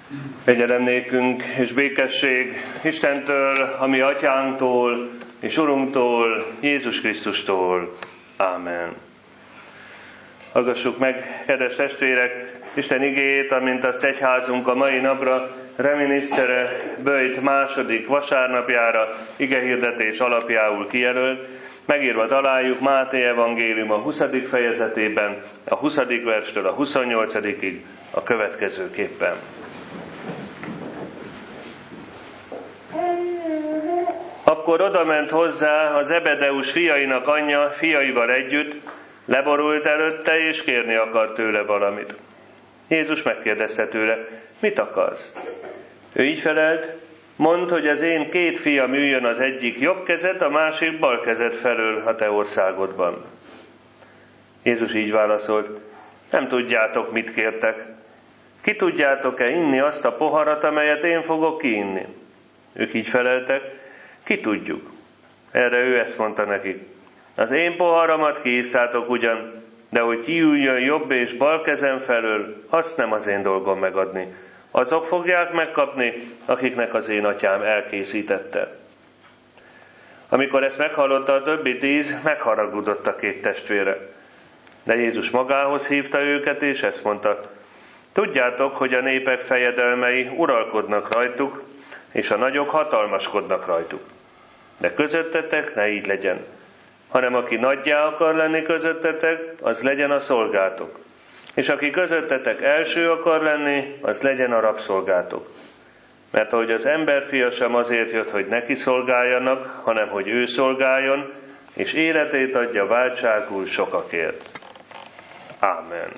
Kegyelem nékünk és békesség Istentől, a mi atyánktól és Urunktól, Jézus Krisztustól. Ámen. Hallgassuk meg, kedves testvérek, Isten igéjét, amint azt egyházunk a mai napra, reminiscere Böjt második vasárnapjára igehirdetés alapjául kijelölt. Megírva találjuk Máté evangélium a 20. fejezetében, a 20. verstől a 28-ig a következőképpen. Akkor odament hozzá a Zebedeus fiainak anyja fiaival együtt, leborult előtte és kérni akart tőle valamit. Jézus megkérdezte tőle, mit akarsz? Ő így felelt, mondd, hogy az én 2 fiam üljön az egyik jobb kezed, a másik bal kezed felől a te országodban. Jézus így válaszolt, nem tudjátok, mit kértek. Ki tudjátok-e inni azt a poharat, amelyet én fogok kiinni? Ők így feleltek, ki tudjuk. Erre ő ezt mondta nekik, az én poharamat kiisszátok ugyan, de hogy kiüljön jobb és bal kezem felől, azt nem az én dolgom megadni. Azok fogják megkapni, akiknek az én atyám elkészítette. Amikor ezt meghallotta a többi 10, megharagudott a 2 testvére. De Jézus magához hívta őket, és ezt mondta, tudjátok, hogy a népek fejedelmei uralkodnak rajtuk, és a nagyok hatalmaskodnak rajtuk. De közöttetek ne így legyen, hanem aki nagyjá akar lenni közöttetek, az legyen a szolgátok. És aki közöttetek első akar lenni, az legyen a rabszolgátok. Mert ahogy az emberfia sem azért jött, hogy neki szolgáljanak, hanem hogy ő szolgáljon, és életét adja váltságul sokakért. Ámen.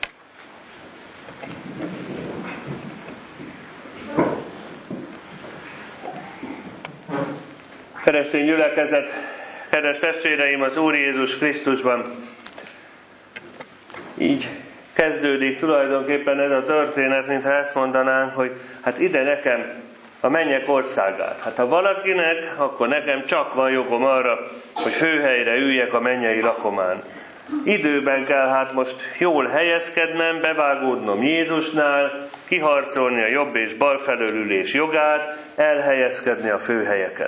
Keresztény gyülekezet, kedves testvéreim az Úr Jézus Krisztusban, így kezdődik tulajdonképpen ez a történet, mintha ezt mondanánk, hogy hát ide nekem a mennyek országát. Hát ha valakinek, akkor nekem csak van jogom arra, hogy főhelyre üljek a mennyei lakomán. Időben kell hát most jól helyezkednem, bevágódnom Jézusnál, kiharcolni a jobb és bal felől ülés jogát, elhelyezkedni a főhelyeken.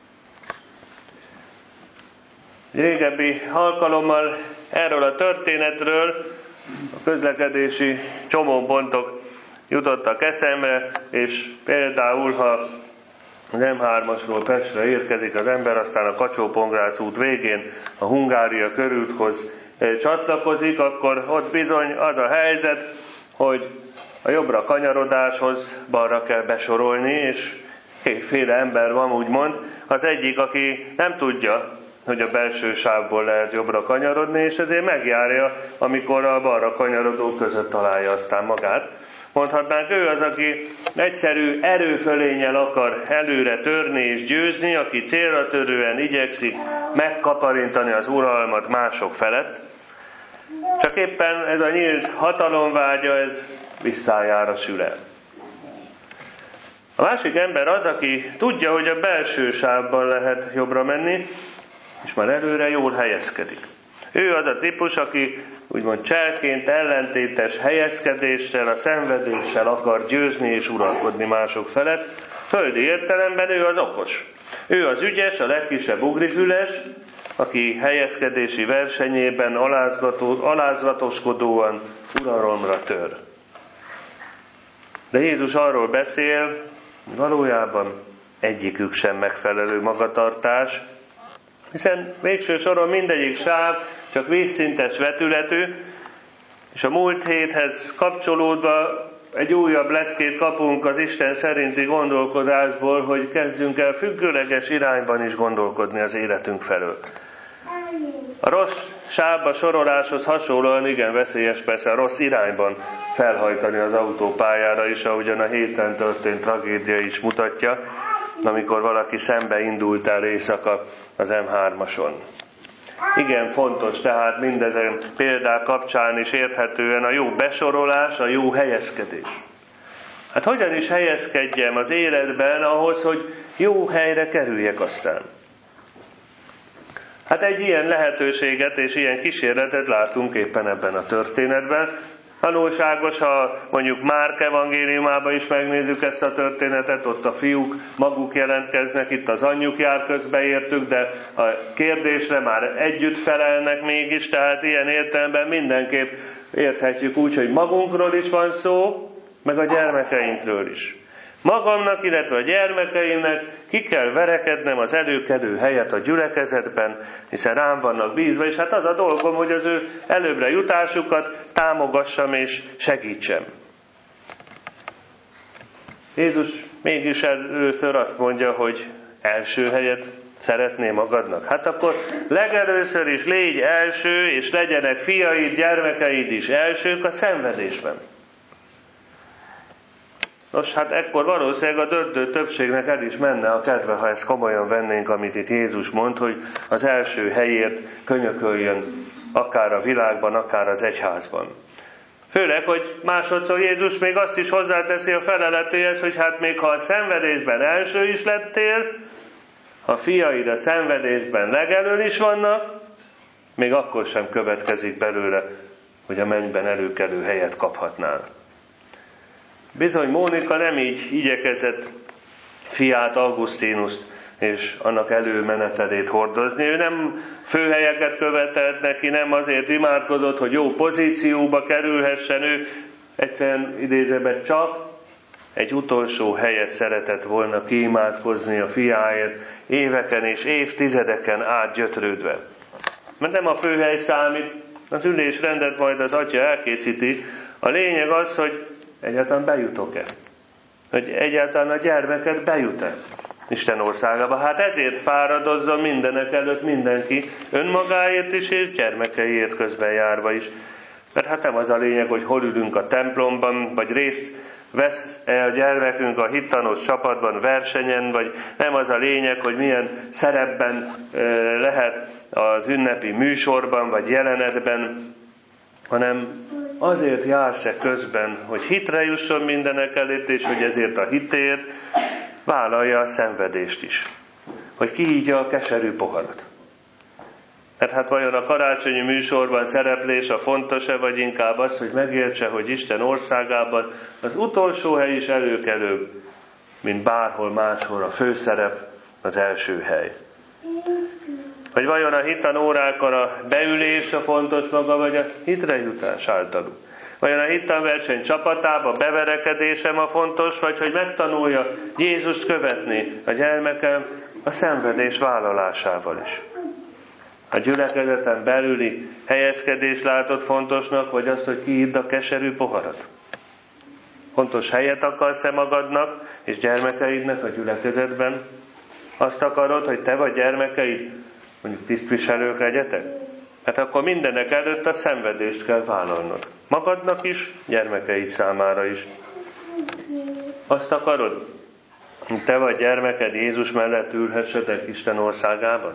Régebbi alkalommal erről a történetről a közlekedési csomópontok jutottak eszembe, és például, ha az M3-asról Pestre érkezik az ember, aztán a Kacsó-Pongrác út végén a Hungária körúthoz csatlakozik, akkor ott bizony az a helyzet, hogy a jobbra kanyarodáshoz balra kell besorolni, és 2 ember van, úgymond. Az egyik, aki nem tudja, hogy a belső sávból lehet jobbra kanyarodni, és ezért megjárja, amikor a balra kanyarodók között találja aztán magát. Mondhatnánk, ő az, aki egyszerű erőfölénnyel akar előre törni és győzni, aki célra törően igyekszik megkaparintani az uralmat mások felett. Csak éppen ez a nyílt hatalomvágya, ez visszájára sül el. A másik ember az, aki tudja, hogy a belső sávban lehet jobbra menni, és már előre jól helyezkedik. Ő az a típus, aki úgymond cselként ellentétes helyezkedéssel, a szenvedéssel akar győzni és uralkodni mások felett. Földi értelemben ő az okos. Ő az ügyes, a legkisebb ugrifüles, aki helyezkedési versenyében alázatoskodóan uralomra tör. De Jézus arról beszél, valójában egyikük sem megfelelő magatartás, hiszen végső soron mindegyik sáv csak vízszintes vetületű, és a múlt héthez kapcsolódva egy újabb leckét kapunk az Isten szerinti gondolkodásból, hogy kezdjünk el függőleges irányban is gondolkodni az életünk felől. A rossz sávba soroláshoz hasonlóan igen veszélyes persze a rossz irányban felhajtani az autópályára is, ahogyan a héten történt tragédia is mutatja, amikor valaki szembe indult el éjszaka az M3-ason. Igen fontos tehát mindezen példák kapcsán is érthetően a jó besorolás, a jó helyezkedés. Hát hogyan is helyezkedjem az életben ahhoz, hogy jó helyre kerüljek aztán? Hát egy ilyen lehetőséget és ilyen kísérletet látunk éppen ebben a történetben. Tanulságos, ha mondjuk Márk evangéliumában is megnézzük ezt a történetet, ott a fiúk maguk jelentkeznek, itt az anyjuk jár közbe értük, de a kérdésre már együtt felelnek mégis, tehát ilyen értelemben mindenképp érthetjük úgy, hogy magunkról is van szó, meg a gyermekeinkről is. Magamnak, illetve a gyermekeimnek ki kell verekednem az előkelő helyet a gyülekezetben, hiszen rám vannak bízva, és hát az a dolgom, hogy az ő előbbre jutásukat támogassam és segítsem. Jézus mégis először azt mondja, hogy első helyet szeretné magadnak. Hát akkor legelőször is légy első, és legyenek fiaid, gyermekeid is elsők a szenvedésben. Nos, hát ekkor valószínűleg a döntő többségnek el is menne a kedve, ha ezt komolyan vennénk, amit itt Jézus mond, hogy az első helyért könyököljön akár a világban, akár az egyházban. Főleg, hogy másodszor Jézus még azt is hozzáteszi a feleletéhez, hogy hát még ha a szenvedésben első is lettél, ha fiaid a szenvedésben legelől is vannak, még akkor sem következik belőle, hogy a mennyben előkelő helyet kaphatnál. Bizony Mónika nem így igyekezett fiát, Augustinust és annak előmenetelét hordozni. Ő nem főhelyeket követelt neki, nem azért imádkozott, hogy jó pozícióba kerülhessen. Ő egyszerűen idézőben csak egy utolsó helyet szeretett volna kiimádkozni a fiáért, éveken és évtizedeken át gyötrődve. Mert nem a főhely számít, az ülésrendet majd az atya elkészíti. A lényeg az, hogy egyáltalán bejutok-e? Hogy egyáltalán a gyermeket bejut-e Isten országába? Hát ezért fáradozzon mindenek előtt mindenki, önmagáért is, és gyermekeiért közben járva is. Mert hát nem az a lényeg, hogy hol ülünk a templomban, vagy részt vesz-e a gyermekünk a hittanos csapatban, versenyen, vagy nem az a lényeg, hogy milyen szerepben lehet az ünnepi műsorban, vagy jelenetben, hanem azért jársz-e közben, hogy hitre jusson mindenek előtt, és hogy ezért a hitért vállalja a szenvedést is. Hogy kiígya a keserű poharat. Mert hát vajon a karácsonyi műsorban szereplés a fontos-e, vagy inkább az, hogy megértse, hogy Isten országában az utolsó hely is előkelőbb, mint bárhol máshol a főszerep, az első hely. Vagy vajon a hittanórákon a beülés a fontos maga, vagy a hitre jutás általuk? Vajon a hittanverseny csapatába beverekedésem a fontos, vagy hogy megtanulja Jézust követni a gyermekem a szenvedés vállalásával is? A gyülekezeten belüli helyezkedés látott fontosnak, vagy azt, hogy kiidd a keserű poharat? Fontos helyet akarsz-e magadnak és gyermekeidnek a gyülekezetben? Azt akarod, hogy te vagy gyermekeid mondjuk tisztviselők legyetek? Hát akkor mindenek előtt a szenvedést kell vállalnod. Magadnak is, gyermekeid számára is. Azt akarod, hogy te vagy gyermeked Jézus mellett ülhessetek Isten országában?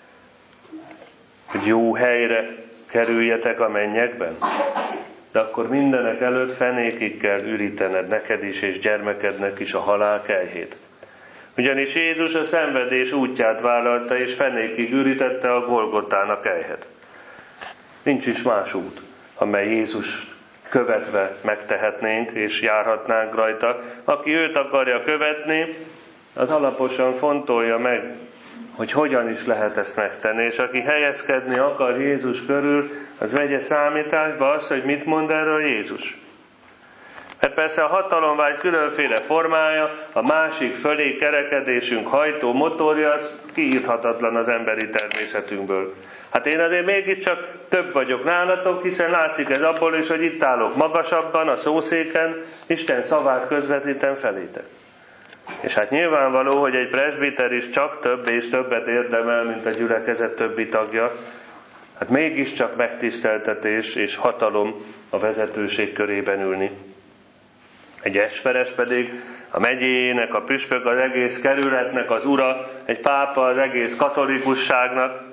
Hogy jó helyre kerüljetek a mennyekben? De akkor mindenek előtt fenékig kell ürítened neked is és gyermekednek is a halál kelyhét. Ugyanis Jézus a szenvedés útját vállalta, és fenékig ürítette a Golgotának kelyhet. Nincs is más út, amely Jézus követve megtehetnénk, és járhatnánk rajta. Aki őt akarja követni, az alaposan fontolja meg, hogy hogyan is lehet ezt megtenni. És aki helyezkedni akar Jézus körül, az vegye számításba azt, hogy mit mond erről Jézus. Mert persze a hatalomvágy különféle formája, a másik fölé kerekedésünk hajtó motorja, az kiírthatatlan az emberi természetünkből. Hát én azért mégiscsak több vagyok nálatok, hiszen látszik ez abból is, hogy itt állok magasabban, a szószéken, Isten szavát közvetítem felétek. És hát nyilvánvaló, hogy egy presbiter is csak több és többet érdemel, mint a gyülekezet többi tagja. Hát mégiscsak megtiszteltetés és hatalom a vezetőség körében ülni. Egy esperes pedig a megyéjének, a püspök az egész kerületnek az ura, egy pápa az egész katolikusságnak.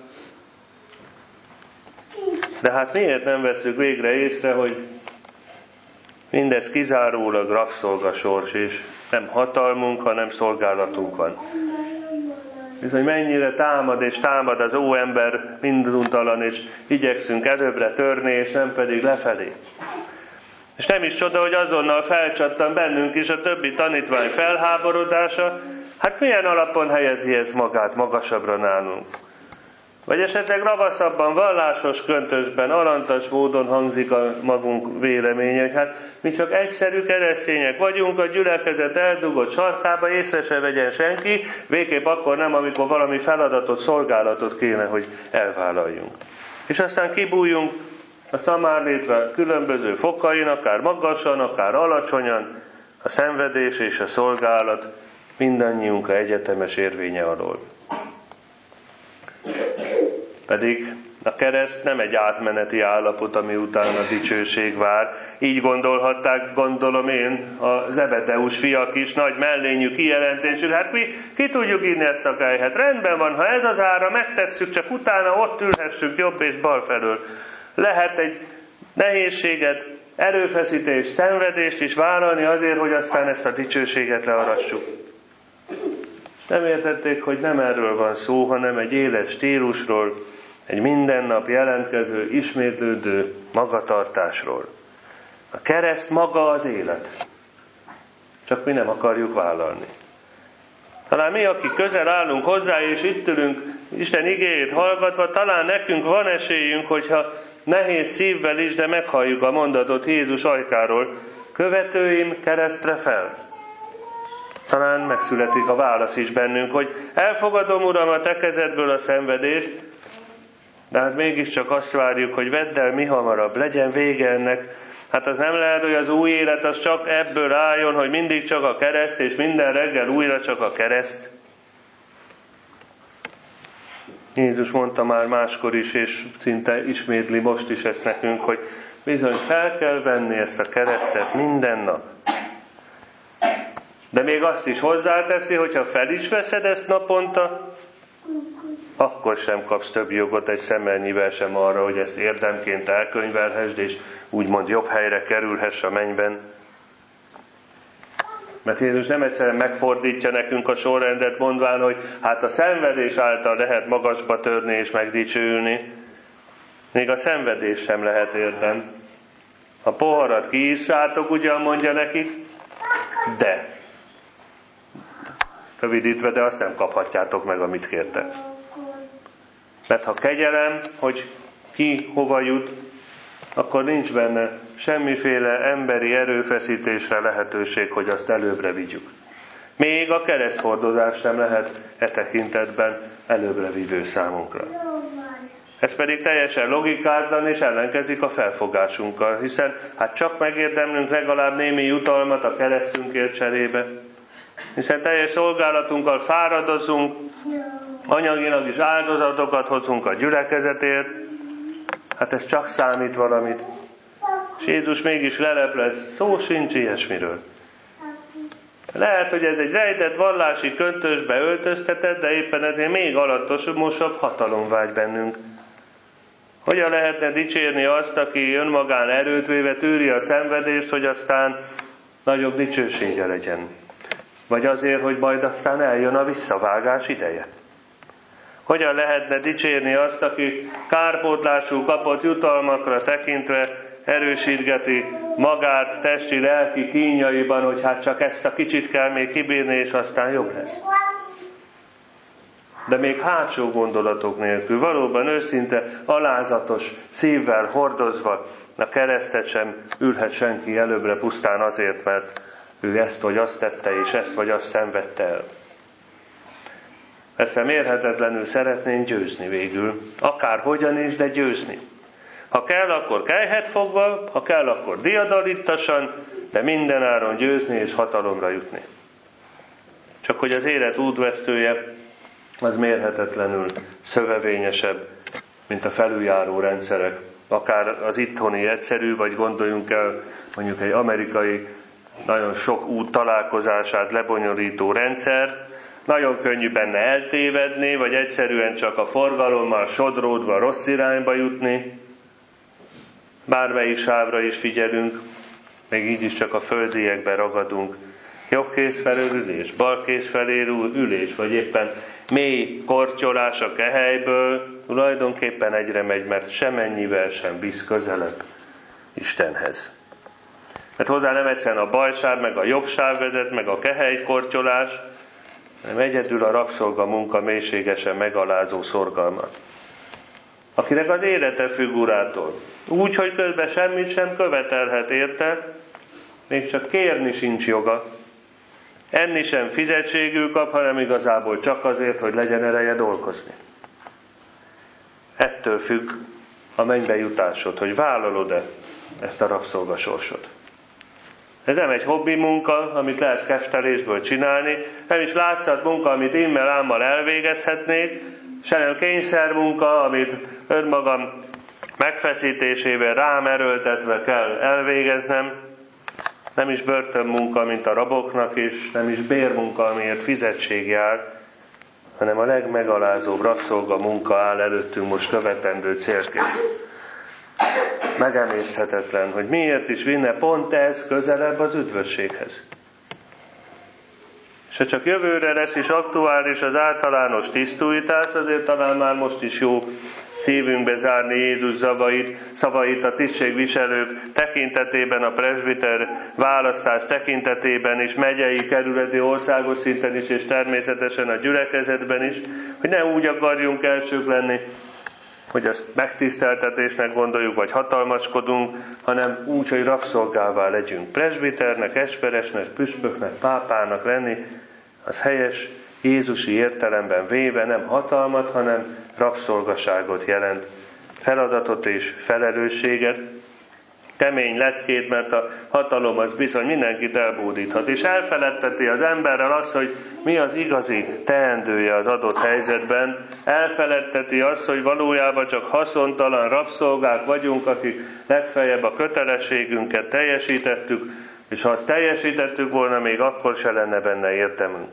De hát miért nem veszük végre észre, hogy mindez kizárólag rabszolgasors, és nem hatalmunk, hanem szolgálatunk van. Bizony mennyire támad és támad az óember minduntalan, és igyekszünk előbbre törni, és nem pedig lefelé. És nem is csoda, hogy azonnal felcsattan bennünk is a többi tanítvány felháborodása. Hát milyen alapon helyezi ez magát magasabbra nálunk? Vagy esetleg ravaszabban, vallásos köntösben, alantas módon hangzik a magunk véleménye, hogy hát mi csak egyszerű keresztények vagyunk, a gyülekezet eldugott sarkába, észre se vegyen senki, végképp akkor nem, amikor valami feladatot, szolgálatot kéne, hogy elvállaljunk. És aztán kibújjunk a szamárlétre különböző fokain, akár magasan, akár alacsonyan, a szenvedés és a szolgálat mindannyiunkra egyetemes érvénye alól. Pedig a kereszt nem egy átmeneti állapot, ami után a dicsőség vár. Így gondolhatták, gondolom én, a Zebedeus fiak is, nagy mellényű kijelentésük. Hát mi ki tudjuk inni ezt a kályhát? Rendben van, ha ez az ára, megtesszük, csak utána ott ülhessünk jobb és bal felől. Lehet egy nehézséget, erőfeszítést, szenvedést is vállalni azért, hogy aztán ezt a dicsőséget learassuk. Nem értették, hogy nem erről van szó, hanem egy éles stílusról, egy minden nap jelentkező, ismétlődő magatartásról. A kereszt maga az élet. Csak mi nem akarjuk vállalni. Talán mi, akik közel állunk hozzá, és itt ülünk Isten igéjét hallgatva, talán nekünk van esélyünk, hogyha nehéz szívvel is, de meghalljuk a mondatot Jézus ajkáról. Követőim, keresztre fel! Talán megszületik a válasz is bennünk, hogy elfogadom, Uram, a te kezedből a szenvedést, de hát mégiscsak azt várjuk, hogy vedd el mihamarabb, legyen vége ennek. Hát az nem lehet, hogy az új élet az csak ebből álljon, hogy mindig csak a kereszt, és minden reggel újra csak a kereszt. Jézus mondta már máskor is, és szinte ismétli most is ezt nekünk, hogy bizony fel kell venni ezt a keresztet minden nap. De még azt is hozzáteszi, hogyha fel is veszed ezt naponta, akkor sem kapsz több jogot egy szemmelnyivel sem arra, hogy ezt érdemként elkönyvelhessd, és úgymond jobb helyre kerülhess a mennyben. Mert Jézus nem egyszerűen megfordítja nekünk a sorrendet, mondván, hogy hát a szenvedés által lehet magasba törni és megdicsőülni. Még a szenvedés sem lehet érdem. A poharat kiisszátok, ugyan mondja nekik, de. Rövidítve, de azt nem kaphatjátok meg, amit kértek. Mert ha kegyelem, hogy ki hova jut, akkor nincs benne semmiféle emberi erőfeszítésre lehetőség, hogy azt előbbre vigyük. Még a kereszthordozás sem lehet e tekintetben előbbre vívő számunkra. Ez pedig teljesen logikátlan és ellenkezik a felfogásunkkal, hiszen hát csak megérdemlünk legalább némi jutalmat a keresztünkért cserébe, hiszen teljes szolgálatunkkal fáradozunk, anyagilag is áldozatokat hozunk a gyülekezetért, hát ez csak számít valamit. És Jézus mégis leleplez, szó sincs ilyesmiről. Lehet, hogy ez egy rejtett vallási köntösbe öltöztetett, de éppen ezért még alattosabb hatalom vágy bennünk. Hogyan lehetne dicsérni azt, aki önmagán erőt véve tűri a szenvedést, hogy aztán nagyobb dicsősége legyen? Vagy azért, hogy majd aztán eljön a visszavágás ideje? Hogyan lehetne dicsérni azt, aki kárpótlású kapott jutalmakra tekintve erősítgeti magát testi, lelki kínjaiban, hogy hát csak ezt a kicsit kell még kibírni, és aztán jobb lesz? De még hátsó gondolatok nélkül, valóban őszinte, alázatos szívvel hordozva a keresztet sem ülhet senki előbbre pusztán azért, mert ő ezt vagy azt tette, és ezt vagy azt szenvedte el. Persze mérhetetlenül szeretnénk győzni végül, akárhogyan is, de győzni. Ha kell, akkor kelyhet fogva, ha kell, akkor diadalittasan, de mindenáron győzni és hatalomra jutni. Csak hogy az élet útvesztője az mérhetetlenül szövevényesebb, mint a felüljáró rendszerek. Akár az itthoni egyszerű, vagy gondoljunk el mondjuk egy amerikai nagyon sok út találkozását lebonyolító rendszer, nagyon könnyű benne eltévedni, vagy egyszerűen csak a forgalommal sodródva rossz irányba jutni. Bármelyik sávra is figyelünk, még így is csak a földiekben ragadunk. Jobb kéz felől ülés, bal kéz felé ülés, vagy éppen mély kortyolás a kehelyből, tulajdonképpen egyre megy, mert semennyivel sem visz közelebb Istenhez. Mert hozzá nem egyszerűen a balsáv, meg a jobbsáv vezet, meg a kehelykorcsolás, hanem egyedül a rabszolga munka mélységesen megalázó szorgalma. Akinek az élete függ Urától. Úgy, hogy közben semmit sem követelhet érte, még csak kérni sincs joga. Enni sem fizetségül kap, hanem igazából csak azért, hogy legyen ereje dolgozni. Ettől függ a mennybe jutásod, hogy vállalod-e ezt a rabszolgasorsot. Ez nem egy hobbi munka, amit lehet kestelésből csinálni, nem is látszat munka, amit immel-ámmal elvégezhetnék, se nem kényszer munka, amit önmagam megfeszítésével rám erőltetve kell elvégeznem, nem is börtönmunka, mint a raboknak is, nem is bérmunka, amiért fizetség jár, hanem a legmegalázóbb rabszolga munka áll előttünk most követendő célként. Megemészhetetlen, hogy miért is vinne pont ez közelebb az üdvösséghez. És ha csak jövőre lesz is aktuális az általános tisztújítás, azért talán már most is jó szívünkbe zárni Jézus szavait a tisztségviselők tekintetében, a presbiter választás tekintetében is, megyei, kerületi, országos szinten is, és természetesen a gyülekezetben is, hogy ne úgy akarjunk elsők lenni, hogy azt megtiszteltetésnek gondoljuk, vagy hatalmaskodunk, hanem úgy, hogy rabszolgává legyünk. Presbiternek, esperesnek, püspöknek, pápának lenni, az helyes jézusi értelemben véve nem hatalmat, hanem rabszolgaságot jelent. Feladatot és felelősséget, kemény leckét, mert a hatalom az bizony mindenkit elbódíthat, és elfeledteti az emberrel azt, hogy mi az igazi teendője az adott helyzetben, elfeledteti azt, hogy valójában csak haszontalan rabszolgák vagyunk, akik legfeljebb a kötelességünket teljesítettük, és ha azt teljesítettük volna, még akkor se lenne benne értelmünk.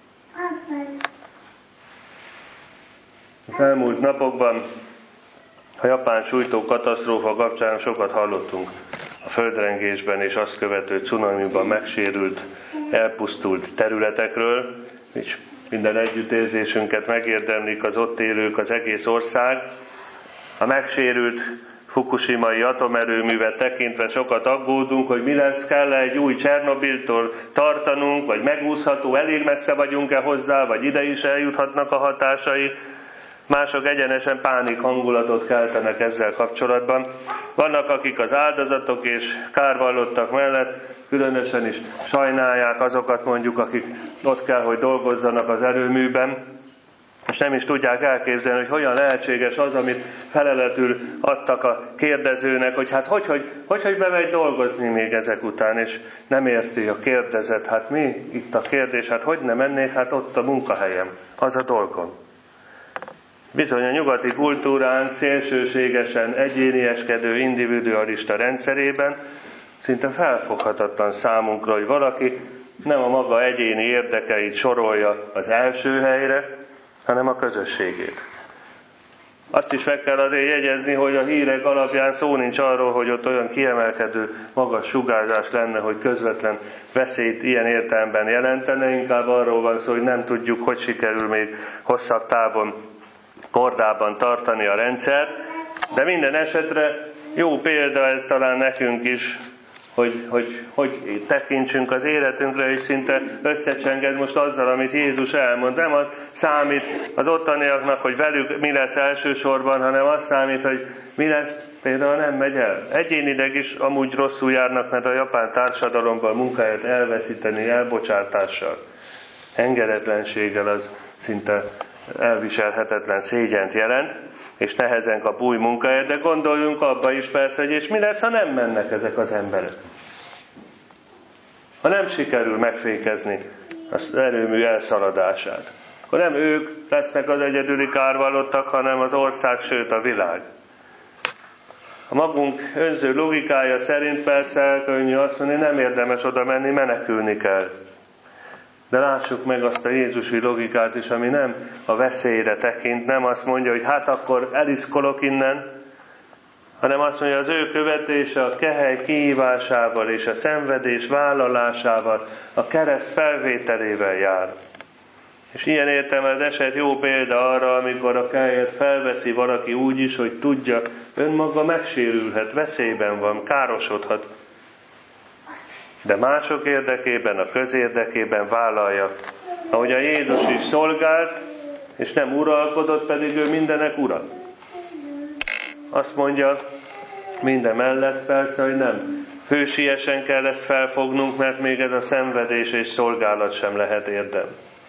Az elmúlt napokban a japán sújtó katasztrófa kapcsán sokat hallottunk a földrengésben és azt követő cunamiban megsérült, elpusztult területekről, és minden együttérzésünket megérdemlik az ott élők, az egész ország. A megsérült fukushimai atomerőművet tekintve sokat aggódunk, hogy mi lesz, kell-e egy új Csernobiltól tartanunk, vagy megúszható, elég messze vagyunk-e hozzá, vagy ide is eljuthatnak a hatásai. Mások egyenesen pánik hangulatot keltenek ezzel kapcsolatban. Vannak, akik az áldozatok és kárvallottak mellett különösen is sajnálják azokat mondjuk, akik ott kell, hogy dolgozzanak az erőműben, és nem is tudják elképzelni, hogy hogyan lehetséges az, amit feleletül adtak a kérdezőnek, hogy hát hogy bemegy dolgozni még ezek után, és nem érti a kérdezet, hát mi itt a kérdés, hát hogy nem mennék, hát ott a munkahelyem, az a dolgom. Bizony a nyugati kultúránk szélsőségesen egyénieskedő, individualista rendszerében szinte felfoghatatlan számunkra, hogy valaki nem a maga egyéni érdekeit sorolja az első helyre, hanem a közösségét. Azt is meg kell azért jegyezni, hogy a hírek alapján szó nincs arról, hogy ott olyan kiemelkedő, magas sugárzás lenne, hogy közvetlen veszélyt ilyen értelemben jelentene, inkább arról van szó, hogy nem tudjuk, hogy sikerül még hosszabb távon kordában tartani a rendszert, de minden esetre jó példa ez talán nekünk is, hogy tekintsünk az életünkre, és szinte összecsenged most azzal, amit Jézus elmond. Nem az számít az ottaniaknak, hogy velük mi lesz elsősorban, hanem az számít, hogy mi lesz, például nem megy el. Egyénileg is amúgy rosszul járnak, mert a japán társadalomban munkáját elveszíteni, elbocsátással, engedetlenséggel az szinte elviselhetetlen szégyent jelent, és nehezen kap új munkáját, de gondoljunk abba is persze, hogy és mi lesz, ha nem mennek ezek az emberek? Ha nem sikerül megfékezni az erőmű elszaladását, akkor nem ők lesznek az egyedüli kárvallottak, hanem az ország, sőt a világ. A magunk önző logikája szerint persze könnyű azt mondani, nem érdemes oda menni, menekülni kell. De lássuk meg azt a jézusi logikát is, ami nem a veszélyre tekint, nem azt mondja, hogy hát akkor eliszkolok innen, hanem azt mondja, az ő követése a kehely kihívásával és a szenvedés vállalásával, a kereszt felvételével jár. És ilyen értelemben az eset jó példa arra, amikor a kelyet felveszi valaki úgy is, hogy tudja, önmaga megsérülhet, veszélyben van, károsodhat. de mások érdekében, a közérdekében vállalja. Ahogy a Jézus is szolgált, és nem uralkodott, pedig ő mindenek ura. Azt mondja, minden mellett persze, hogy nem hősiesen kell ezt felfognunk, mert még ez a szenvedés és szolgálat sem lehet érdem.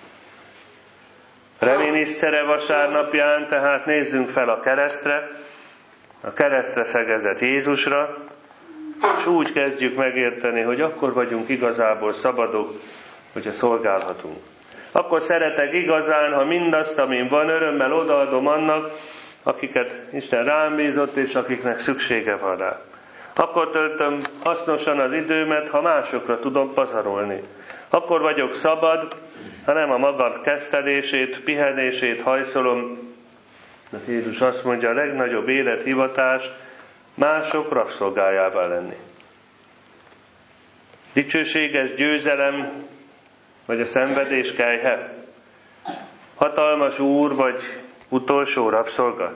Reminiscere vasárnapján, tehát nézzünk fel a keresztre szegezett Jézusra, és úgy kezdjük megérteni, hogy akkor vagyunk igazából szabadok, hogyha szolgálhatunk. Akkor szeretek igazán, ha mindazt, amin van, örömmel odaadom annak, akiket Isten rám bízott, és akiknek szüksége van rá. Akkor töltöm hasznosan az időmet, ha másokra tudom pazarolni. Akkor vagyok szabad, ha nem a magam kezdtelését, pihenését hajszolom. De Jézus azt mondja, a legnagyobb élethivatás mások rabszolgájává lenni. Dicsőséges győzelem, vagy a szenvedés kelyhe? Hatalmas úr, vagy utolsó rabszolga?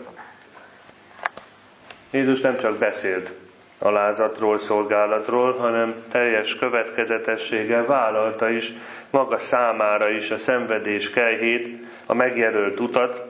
Jézus nem csak beszélt alázatról, szolgálatról, hanem teljes következetességgel vállalta is maga számára is a szenvedés kelyhét, a megjelölt utat.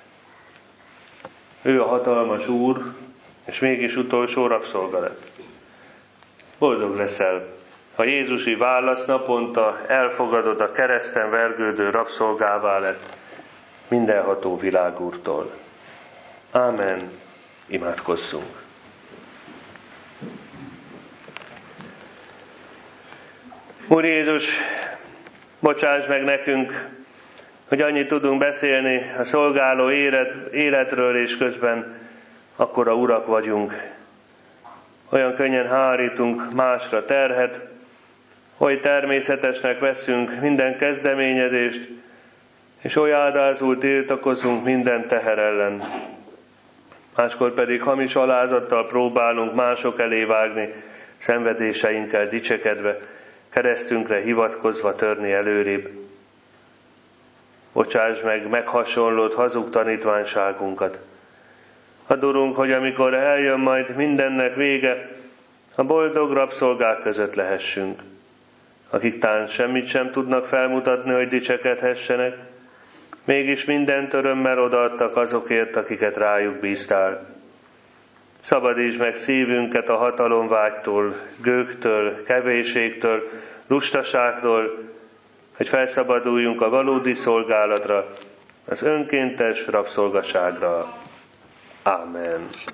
Ő a hatalmas úr, és mégis utolsó rabszolga lett. Boldog leszel, ha Jézusi válasz naponta elfogadod a kereszten vergődő rabszolgává lett mindenható világúrtól. Ámen. Imádkozzunk. Úr Jézus, bocsáss meg nekünk, hogy annyit tudunk beszélni a szolgáló életről, és közben akkora urak vagyunk. Olyan könnyen hárítunk másra terhet, hogy természetesnek veszünk minden kezdeményezést, és oly áldázul tiltakozunk minden teher ellen. Máskor pedig hamis alázattal próbálunk mások elé vágni, szenvedéseinkkel dicsekedve, keresztünkre hivatkozva törni előrébb. Bocsáss meg meghasonlott hazug tanítványságunkat. Add, Urunk, hogy amikor eljön majd mindennek vége, a boldog rabszolgák között lehessünk, akik tán semmit sem tudnak felmutatni, hogy dicsekedhessenek, mégis mindent örömmel odaadtak azokért, akiket rájuk bíztál. Szabadítsd meg szívünket a hatalomvágytól, gőgtől, kevésségtől, lustaságtól, hogy felszabaduljunk a valódi szolgálatra, az önkéntes rabszolgaságra. Ámen.